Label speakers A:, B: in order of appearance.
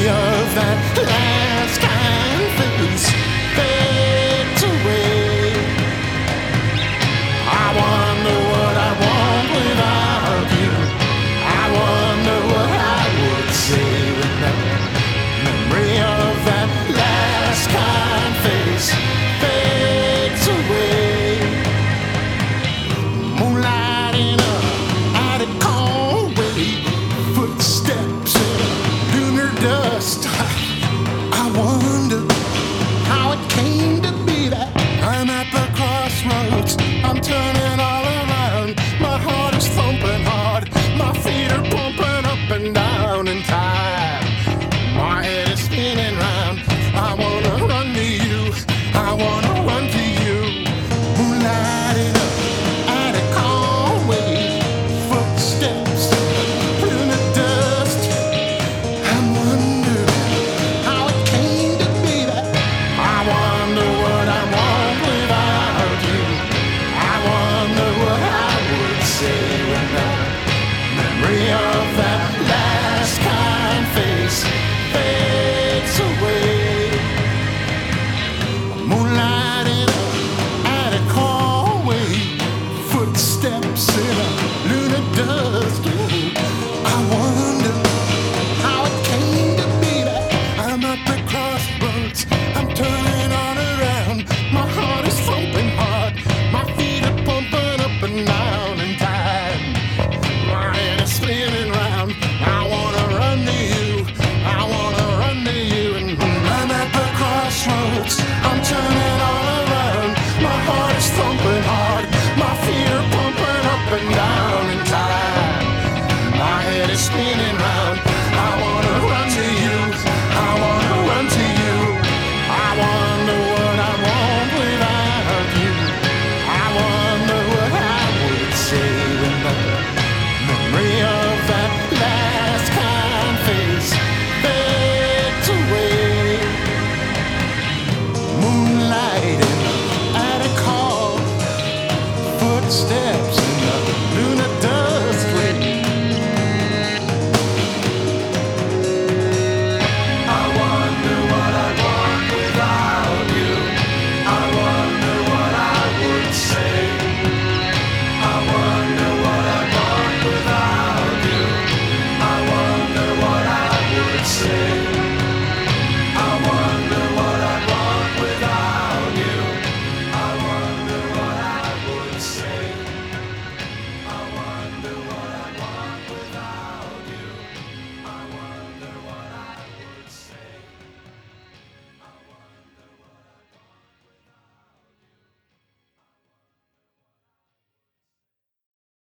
A: of that last kind face fades away. I wonder what I want without you. I wonder what I would say with that memory of that last kind face fades away. Moonlight in a attic hallway, footsteps in lunar dust. I wonder how it came to be that I'm at the crossroads. I'm turning all around. My heart is thumping hard. My feet are pumping up and down in time. My head is spinning round. I wanna run to you. I wanna run to you. Moonlight in a attic hallway, footsteps in the dust. I wonder how it came to be that I wonder what I want without you. I wonder what I would say when the memory of that last kind face fades away. Moonlight in a attic hallway, footsteps in a lunar dust. I wonder how it came to be that I'm at the crossroads. I'm turning all around. My heart is thumping hard. My feet are pumping up and down in time. My head is spinning round. I wanna run to you. I wanna run to you. And I'm at the crossroads. I'm turning all around. My heart is thumping hard. My feet are pumping up and down in time. My head is spinning round. I wanna run to